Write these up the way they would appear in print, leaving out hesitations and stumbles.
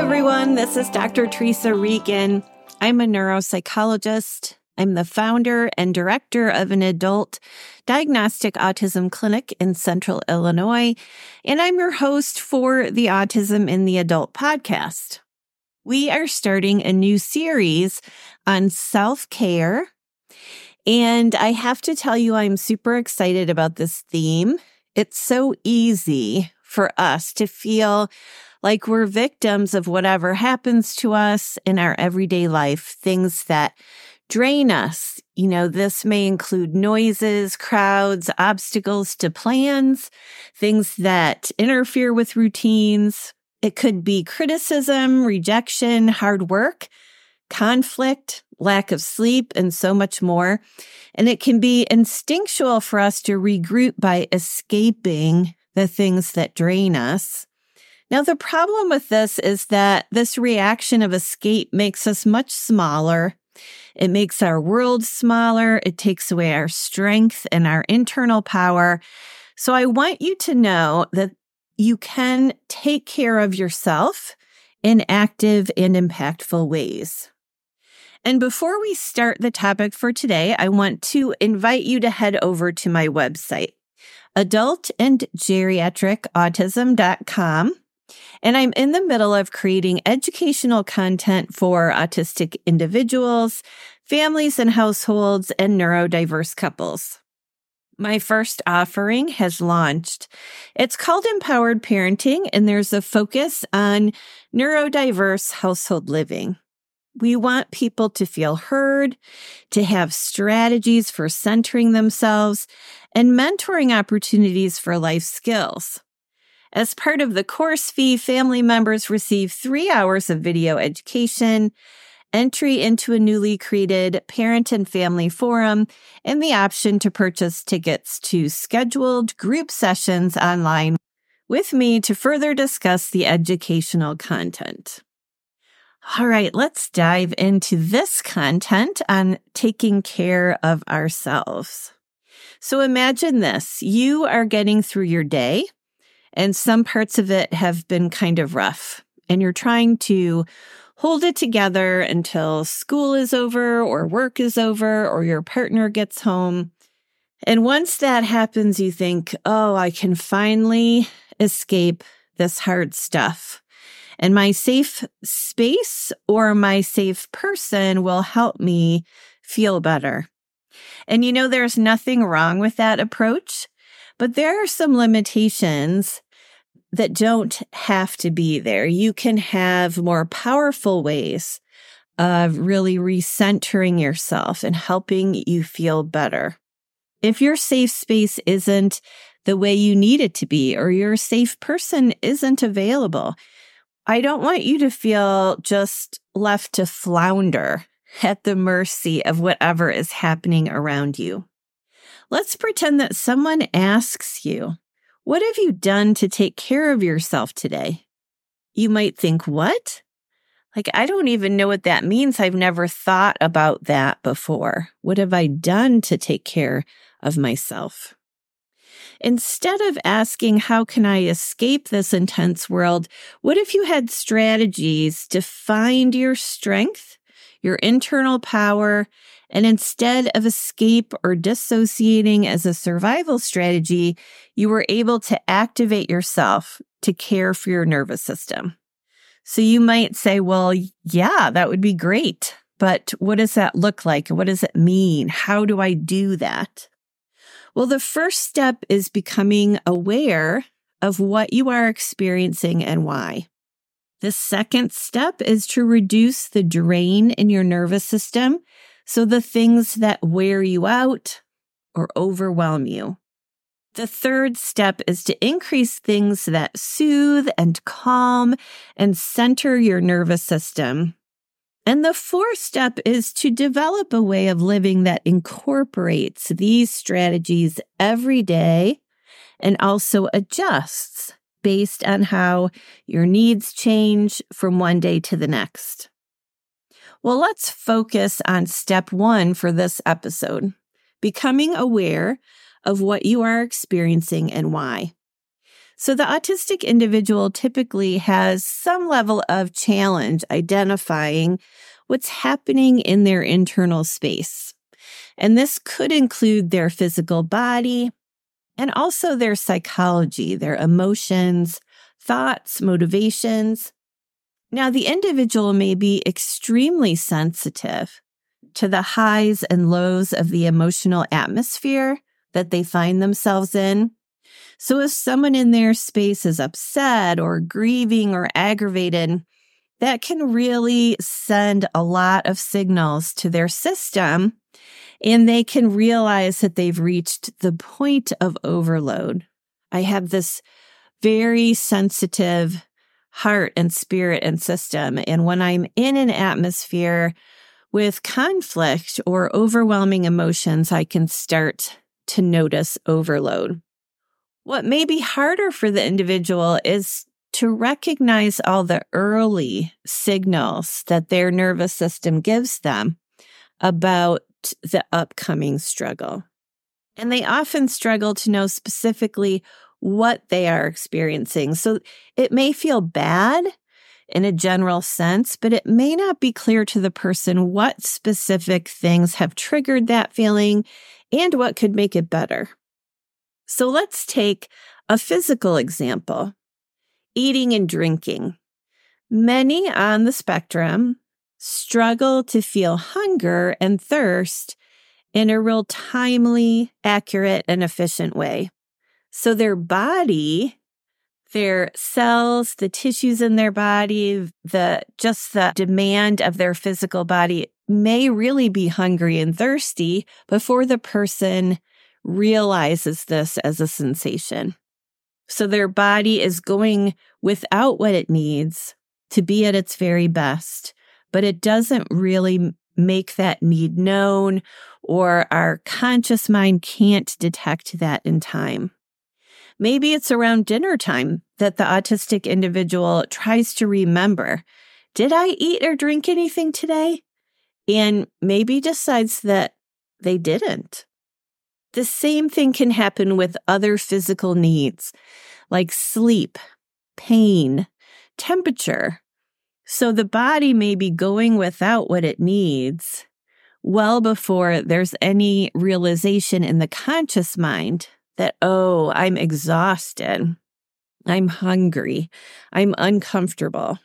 everyone. This is Dr. Teresa Regan. I'm a neuropsychologist. I'm the founder and director of an adult diagnostic autism clinic in Central Illinois, and I'm your host for the Autism in the Adult podcast. We are starting a new series on self-care, and I have to tell you, I'm super excited about this theme. It's so easy for us to feel like we're victims of whatever happens to us in our everyday life, things that drain us. You know, this may include noises, crowds, obstacles to plans, things that interfere with routines. It could be criticism, rejection, hard work, conflict, lack of sleep, and so much more. And it can be instinctual for us to regroup by escaping the things that drain us. Now, the problem with this is that this reaction of escape makes us much smaller. It makes our world smaller. It takes away our strength and our internal power. So I want you to know that you can take care of yourself in active and impactful ways. And before we start the topic for today, I want to invite you to head over to my website, adultandgeriatricautism.com. And I'm in the middle of creating educational content for autistic individuals, families and households, and neurodiverse couples. My first offering has launched. It's called Empowered Parenting, and there's a focus on neurodiverse household living. We want people to feel heard, to have strategies for centering themselves, and mentoring opportunities for life skills. As part of the course fee, family members receive 3 hours of video education, entry into a newly created parent and family forum, and the option to purchase tickets to scheduled group sessions online with me to further discuss the educational content. All right, let's dive into this content on taking care of ourselves. So imagine this. You are getting through your day, and some parts of it have been kind of rough, and you're trying to hold it together until school is over or work is over or your partner gets home. And once that happens, you think, oh, I can finally escape this hard stuff. And my safe space or my safe person will help me feel better. And you know, there's nothing wrong with that approach, but there are some limitations that don't have to be there. You can have more powerful ways of really recentering yourself and helping you feel better. If your safe space isn't the way you need it to be, or your safe person isn't available, I don't want you to feel just left to flounder at the mercy of whatever is happening around you. Let's pretend that someone asks you, what have you done to take care of yourself today? You might think, what? Like, I don't even know what that means. I've never thought about that before. What have I done to take care of myself? Instead of asking, how can I escape this intense world? What if you had strategies to find your strength, your internal power, and instead of escape or dissociating as a survival strategy, you were able to activate yourself to care for your nervous system? So you might say, well, yeah, that would be great. But what does that look like? What does it mean? How do I do that? Well, the first step is becoming aware of what you are experiencing and why. The second step is to reduce the drain in your nervous system. So the things that wear you out or overwhelm you. The third step is to increase things that soothe and calm and center your nervous system. And the fourth step is to develop a way of living that incorporates these strategies every day and also adjusts based on how your needs change from one day to the next. Well, let's focus on step 1 for this episode, becoming aware of what you are experiencing and why. So the autistic individual typically has some level of challenge identifying what's happening in their internal space. And this could include their physical body and also their psychology, their emotions, thoughts, motivations. Now, the individual may be extremely sensitive to the highs and lows of the emotional atmosphere that they find themselves in. So if someone in their space is upset or grieving or aggravated, that can really send a lot of signals to their system, and they can realize that they've reached the point of overload. I have this very sensitive heart and spirit and system, and when I'm in an atmosphere with conflict or overwhelming emotions, I can start to notice overload. What may be harder for the individual is to recognize all the early signals that their nervous system gives them about the upcoming struggle. And they often struggle to know specifically what they are experiencing. So it may feel bad in a general sense, but it may not be clear to the person what specific things have triggered that feeling and what could make it better. So let's take a physical example, eating and drinking. Many on the spectrum struggle to feel hunger and thirst in a real timely, accurate, and efficient way. So their body, their cells, the tissues in their body, the demand of their physical body may really be hungry and thirsty before the person realizes this as a sensation. So their body is going without what it needs to be at its very best, but it doesn't really make that need known, or our conscious mind can't detect that in time. Maybe it's around dinner time that the autistic individual tries to remember, did I eat or drink anything today? And maybe decides that they didn't. The same thing can happen with other physical needs like sleep, pain, temperature. So the body may be going without what it needs well before there's any realization in the conscious mind that, oh, I'm exhausted, I'm hungry, I'm uncomfortable.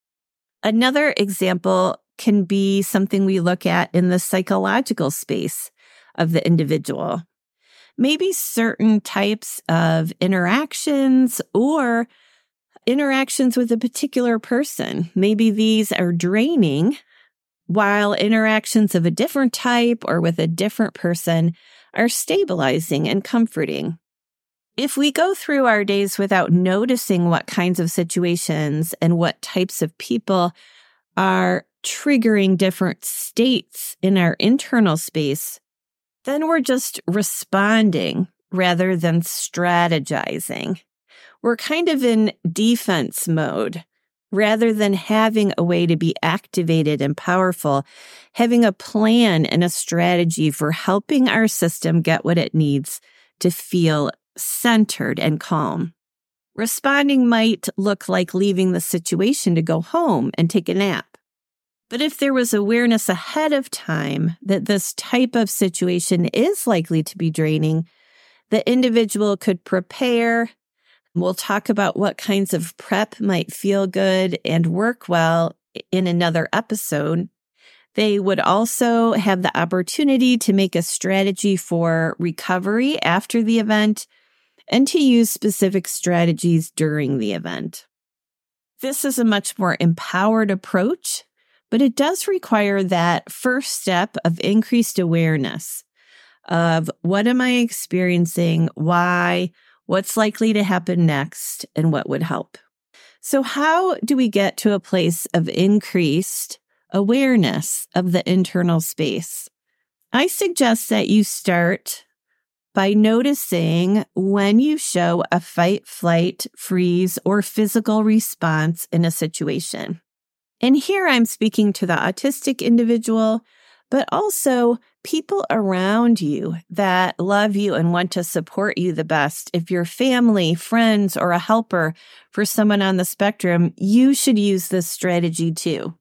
Another example can be something we look at in the psychological space of the individual. Maybe certain types of interactions or interactions with a particular person. Maybe these are draining, while interactions of a different type or with a different person are stabilizing and comforting. If we go through our days without noticing what kinds of situations and what types of people are triggering different states in our internal space, then we're just responding rather than strategizing. We're kind of in defense mode rather than having a way to be activated and powerful, having a plan and a strategy for helping our system get what it needs to feel centered and calm. Responding might look like leaving the situation to go home and take a nap. But if there was awareness ahead of time that this type of situation is likely to be draining, the individual could prepare. We'll talk about what kinds of prep might feel good and work well in another episode. They would also have the opportunity to make a strategy for recovery after the event and to use specific strategies during the event. This is a much more empowered approach, but it does require that first step of increased awareness of what am I experiencing, why, what's likely to happen next, and what would help. So how do we get to a place of increased awareness of the internal space? I suggest that you start by noticing when you show a fight, flight, freeze, or physical response in a situation. And here I'm speaking to the autistic individual, but also people around you that love you and want to support you the best, if you're family, friends, or a helper for someone on the spectrum, you should use this strategy too.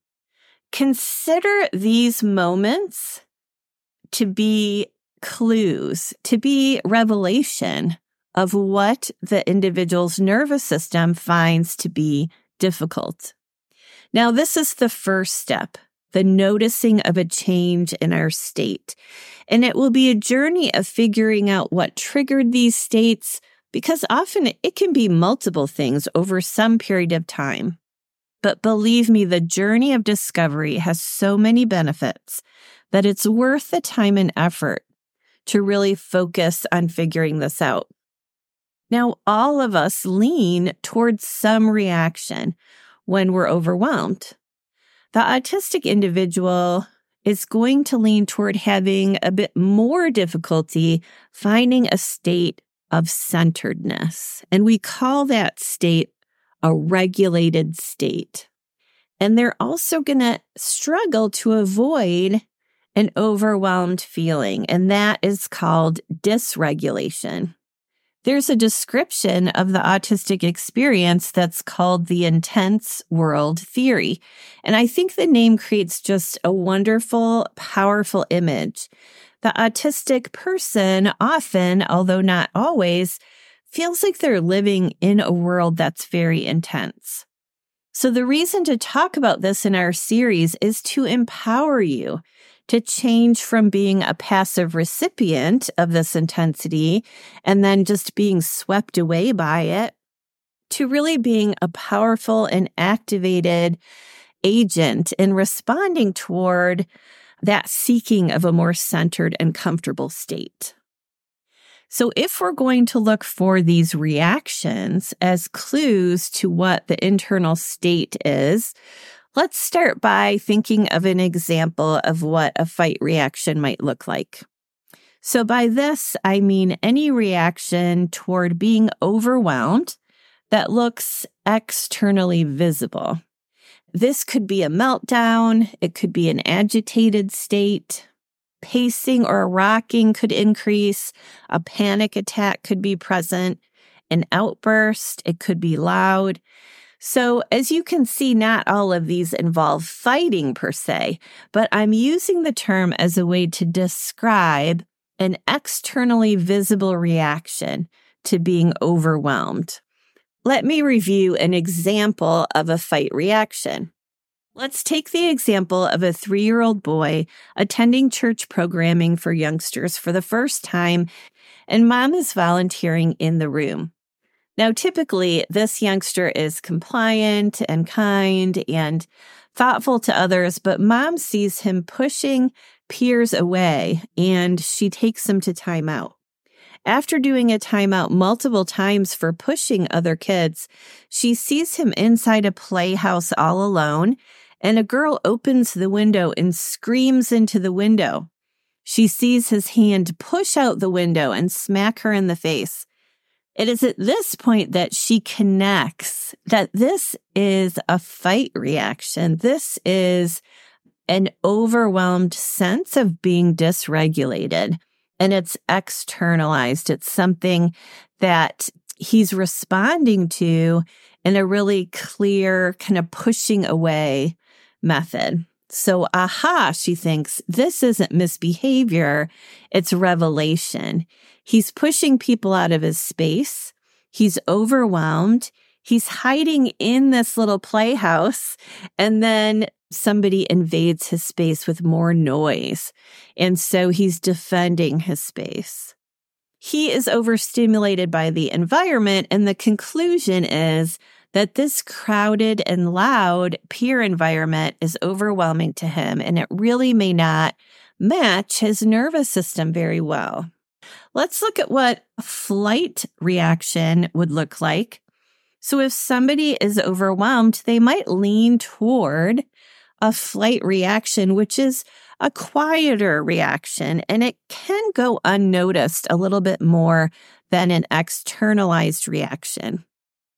Consider these moments to be clues, to be revelation of what the individual's nervous system finds to be difficult. Now, this is the first step, the noticing of a change in our state. And it will be a journey of figuring out what triggered these states, because often it can be multiple things over some period of time. But believe me, the journey of discovery has so many benefits that it's worth the time and effort to really focus on figuring this out. Now, all of us lean towards some reaction when we're overwhelmed. The autistic individual is going to lean toward having a bit more difficulty finding a state of centeredness. And we call that state a regulated state. And they're also going to struggle to avoid an overwhelmed feeling, and that is called dysregulation. There's a description of the autistic experience that's called the intense world theory. And I think the name creates just a wonderful, powerful image. The autistic person often, although not always, feels like they're living in a world that's very intense. So the reason to talk about this in our series is to empower you to change from being a passive recipient of this intensity and then just being swept away by it to really being a powerful and activated agent in responding toward that seeking of a more centered and comfortable state. So if we're going to look for these reactions as clues to what the internal state is, let's start by thinking of an example of what a fight reaction might look like. So by this, I mean any reaction toward being overwhelmed that looks externally visible. This could be a meltdown. It could be an agitated state. Pacing or rocking could increase. A panic attack could be present. An outburst, it could be loud. So as you can see, not all of these involve fighting per se, but I'm using the term as a way to describe an externally visible reaction to being overwhelmed. Let me review an example of a fight reaction. Let's take the example of a 3-year-old boy attending church programming for youngsters for the first time, and mom is volunteering in the room. Now, typically, this youngster is compliant and kind and thoughtful to others, but mom sees him pushing peers away, and she takes him to timeout. After doing a timeout multiple times for pushing other kids, she sees him inside a playhouse all alone, and a girl opens the window and screams into the window. She sees his hand push out the window and smack her in the face. It is at this point that she connects that this is a fight reaction. This is an overwhelmed sense of being dysregulated, and it's externalized. It's something that he's responding to in a really clear kind of pushing away method. So, she thinks, this isn't misbehavior, it's revelation. He's pushing people out of his space. He's overwhelmed. He's hiding in this little playhouse, and then somebody invades his space with more noise. And so he's defending his space. He is overstimulated by the environment, and the conclusion is that this crowded and loud peer environment is overwhelming to him, and it really may not match his nervous system very well. Let's look at what a flight reaction would look like. So if somebody is overwhelmed, they might lean toward a flight reaction, which is a quieter reaction, and it can go unnoticed a little bit more than an externalized reaction.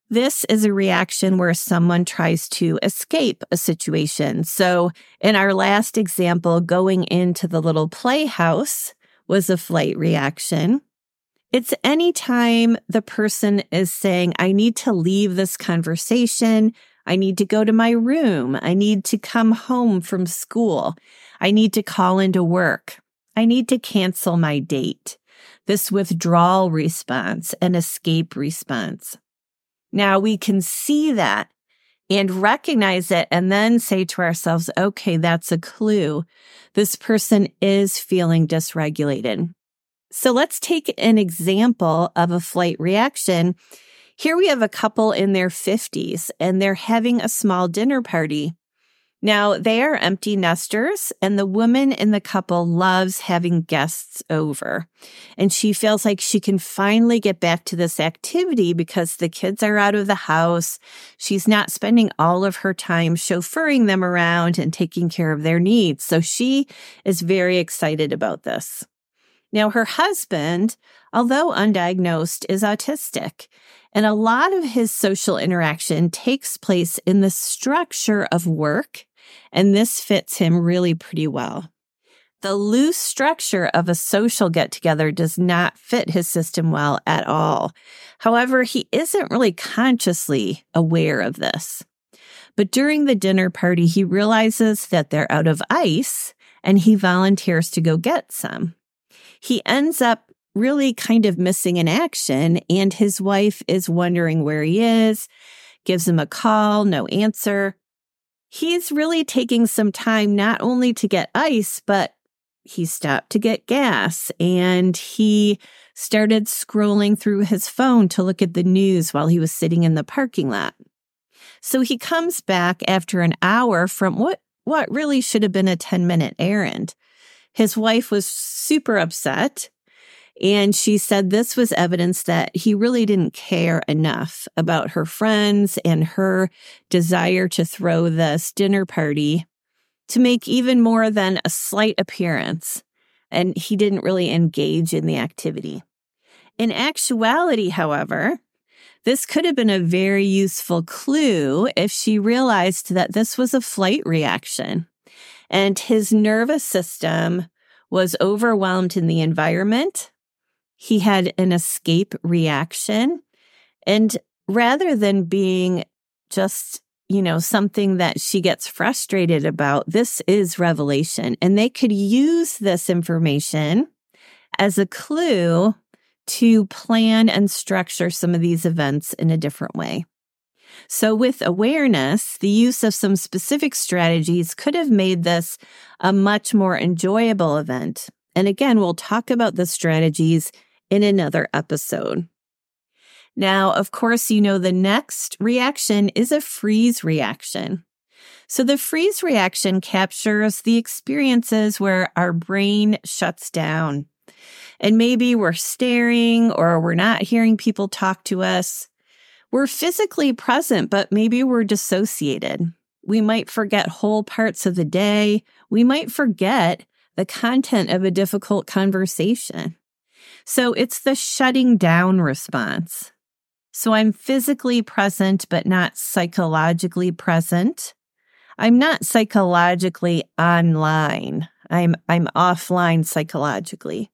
This is a reaction where someone tries to escape a situation. So in our last example, going into the little playhouse was a flight reaction. It's anytime the person is saying, I need to leave this conversation. I need to go to my room. I need to come home from school. I need to call into work. I need to cancel my date. This withdrawal response, an escape response. Now we can see that and recognize it and then say to ourselves, okay, that's a clue. This person is feeling dysregulated. So let's take an example of a flight reaction. Here we have a couple in their 50s and they're having a small dinner party. Now, they are empty nesters, and the woman in the couple loves having guests over. And she feels like she can finally get back to this activity because the kids are out of the house. She's not spending all of her time chauffeuring them around and taking care of their needs. So she is very excited about this. Now, her husband, although undiagnosed, is autistic, and a lot of his social interaction takes place in the structure of work, and this fits him really pretty well. The loose structure of a social get-together does not fit his system well at all. However, he isn't really consciously aware of this. But during the dinner party, he realizes that they're out of ice, and he volunteers to go get some. He ends up really kind of missing in action, and his wife is wondering where he is, gives him a call, no answer. He's really taking some time not only to get ice, but he stopped to get gas, and he started scrolling through his phone to look at the news while he was sitting in the parking lot. So he comes back after an hour from what really should have been a 10-minute errand. His wife was super upset, and she said this was evidence that he really didn't care enough about her friends and her desire to throw this dinner party to make even more than a slight appearance, and he didn't really engage in the activity. In actuality, however, this could have been a very useful clue if she realized that this was a flight reaction. And his nervous system was overwhelmed in the environment. He had an escape reaction. And rather than being just, something that she gets frustrated about, this is revelation. And they could use this information as a clue to plan and structure some of these events in a different way. So with awareness, the use of some specific strategies could have made this a much more enjoyable event. And again, we'll talk about the strategies in another episode. Now, of course, the next reaction is a freeze reaction. So the freeze reaction captures the experiences where our brain shuts down. And maybe we're staring or we're not hearing people talk to us. We're physically present, but maybe we're dissociated. We might forget whole parts of the day. We might forget the content of a difficult conversation. So it's the shutting down response. So I'm physically present, but not psychologically present. I'm not psychologically online. I'm offline psychologically.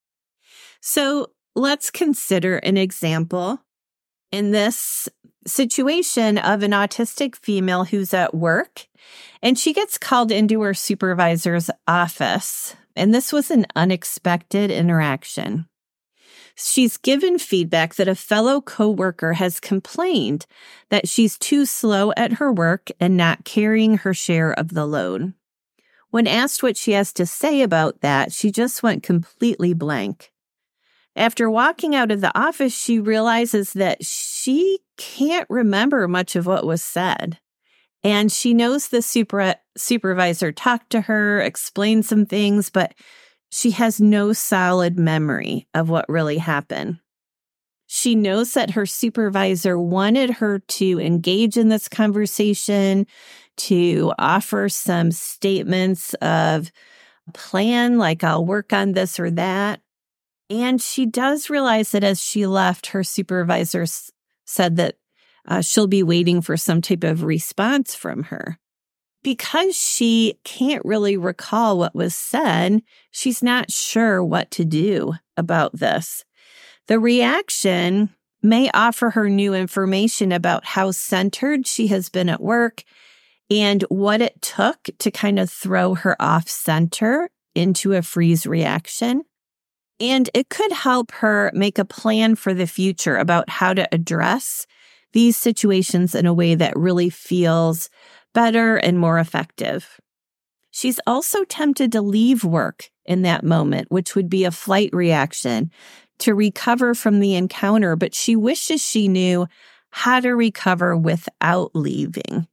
So let's consider an example in this situation of an autistic female who's at work, and she gets called into her supervisor's office. And this was an unexpected interaction. She's given feedback that a fellow coworker has complained that she's too slow at her work and not carrying her share of the load. When asked what she has to say about that, she just went completely blank. After walking out of the office, she realizes that she can't remember much of what was said. And she knows the supervisor talked to her, explained some things, but she has no solid memory of what really happened. She knows that her supervisor wanted her to engage in this conversation, to offer some statements of plan, like I'll work on this or that. And she does realize that as she left, her supervisor said that she'll be waiting for some type of response from her. Because she can't really recall what was said, she's not sure what to do about this. The reaction may offer her new information about how centered she has been at work and what it took to kind of throw her off center into a freeze reaction. And it could help her make a plan for the future about how to address these situations in a way that really feels better and more effective. She's also tempted to leave work in that moment, which would be a flight reaction, to recover from the encounter, but she wishes she knew how to recover without leaving.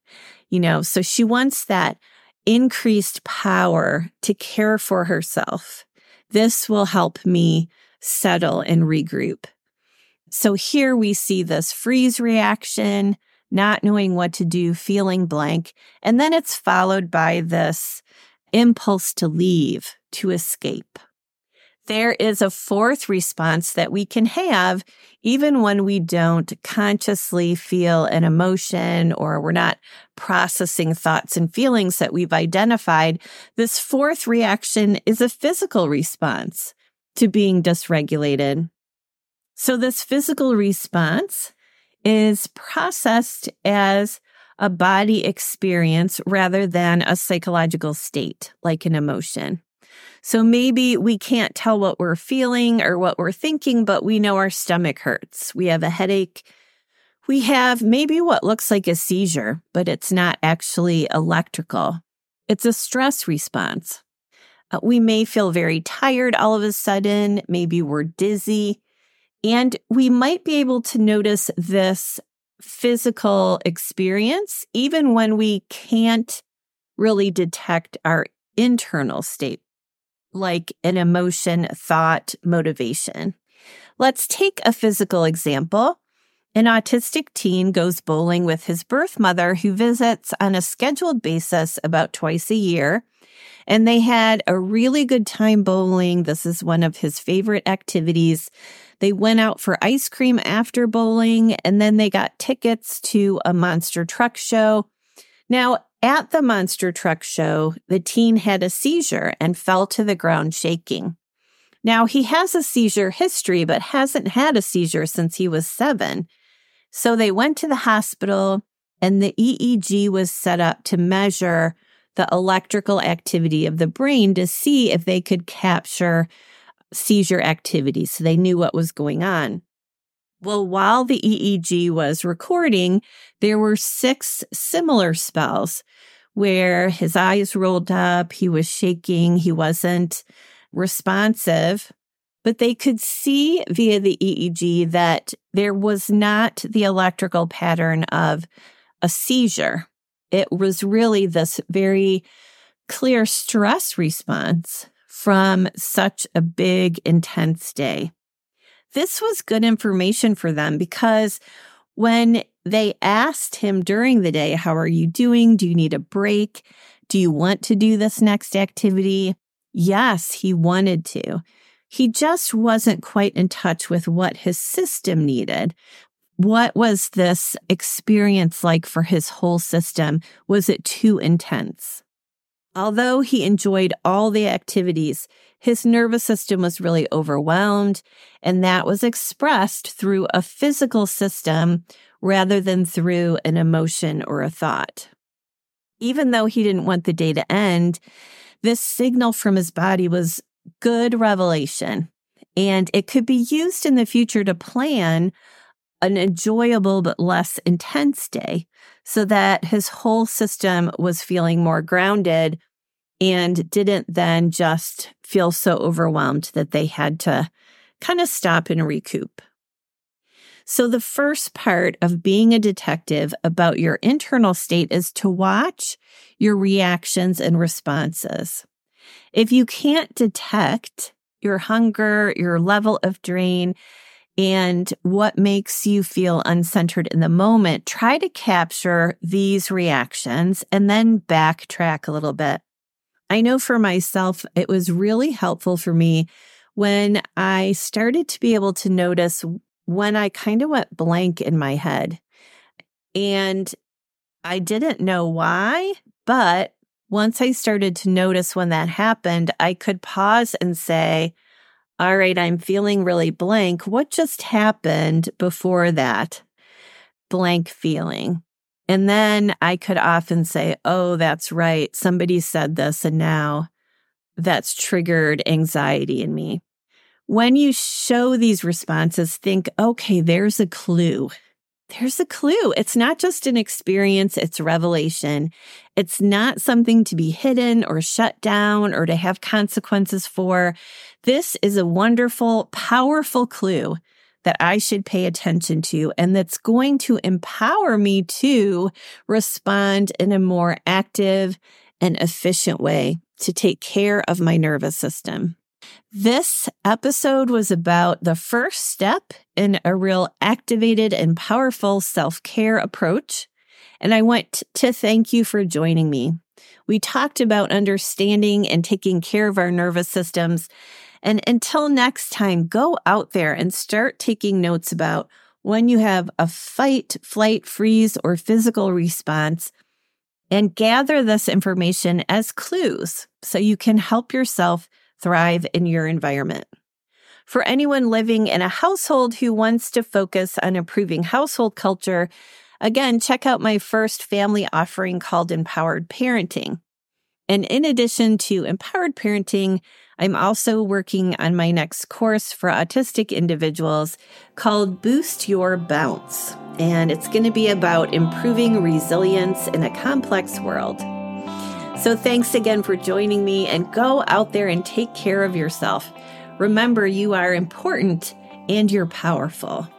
So she wants that increased power to care for herself. This will help me settle and regroup. So here we see this freeze reaction, not knowing what to do, feeling blank, and then it's followed by this impulse to leave, to escape. There is a fourth response that we can have even when we don't consciously feel an emotion or we're not processing thoughts and feelings that we've identified. This fourth reaction is a physical response to being dysregulated. So this physical response is processed as a body experience rather than a psychological state, like an emotion. So maybe we can't tell what we're feeling or what we're thinking, but we know our stomach hurts. We have a headache. We have maybe what looks like a seizure, but it's not actually electrical. It's a stress response. We may feel very tired all of a sudden. Maybe we're dizzy. And we might be able to notice this physical experience even when we can't really detect our internal state, like an emotion, thought, motivation. Let's take a physical example. An autistic teen goes bowling with his birth mother, who visits on a scheduled basis about twice a year. And they had a really good time bowling. This is one of his favorite activities. They went out for ice cream after bowling, and then they got tickets to a monster truck show. Now, at the monster truck show, the teen had a seizure and fell to the ground shaking. Now, he has a seizure history, but hasn't had a seizure since he was 7. So they went to the hospital, and the EEG was set up to measure the electrical activity of the brain to see if they could capture seizure activity. So they knew what was going on. Well, while the EEG was recording, there were 6 similar spells where his eyes rolled up, he was shaking, he wasn't responsive, but they could see via the EEG that there was not the electrical pattern of a seizure. It was really this very clear stress response from such a big, intense day. This was good information for them because when they asked him during the day, how are you doing? Do you need a break? Do you want to do this next activity? Yes, he wanted to. He just wasn't quite in touch with what his system needed. What was this experience like for his whole system? Was it too intense? Although he enjoyed all the activities, his nervous system was really overwhelmed, and that was expressed through a physical system rather than through an emotion or a thought. Even though he didn't want the day to end, this signal from his body was good revelation, and it could be used in the future to plan an enjoyable but less intense day so that his whole system was feeling more grounded and didn't then just feel so overwhelmed that they had to kind of stop and recoup. So the first part of being a detective about your internal state is to watch your reactions and responses. If you can't detect your hunger, your level of drain, and what makes you feel uncentered in the moment, try to capture these reactions and then backtrack a little bit. I know for myself, it was really helpful for me when I started to be able to notice when I kind of went blank in my head. And I didn't know why, but once I started to notice when that happened, I could pause and say, all right, I'm feeling really blank. What just happened before that blank feeling? And then I could often say, oh, that's right. Somebody said this, and now that's triggered anxiety in me. When you show these responses, think, okay, there's a clue. There's a clue. It's not just an experience, it's revelation. It's not something to be hidden or shut down or to have consequences for. This is a wonderful, powerful clue that I should pay attention to, and that's going to empower me to respond in a more active and efficient way to take care of my nervous system. This episode was about the first step in a real activated and powerful self-care approach, and I want to thank you for joining me. We talked about understanding and taking care of our nervous systems, and until next time, go out there and start taking notes about when you have a fight, flight, freeze, or physical response, and gather this information as clues so you can help yourself thrive in your environment. For anyone living in a household who wants to focus on improving household culture, again, check out my first family offering called Empowered Parenting. And in addition to Empowered Parenting, I'm also working on my next course for autistic individuals called Boost Your Bounce. And it's going to be about improving resilience in a complex world. So thanks again for joining me, and go out there and take care of yourself. Remember, you are important and you're powerful.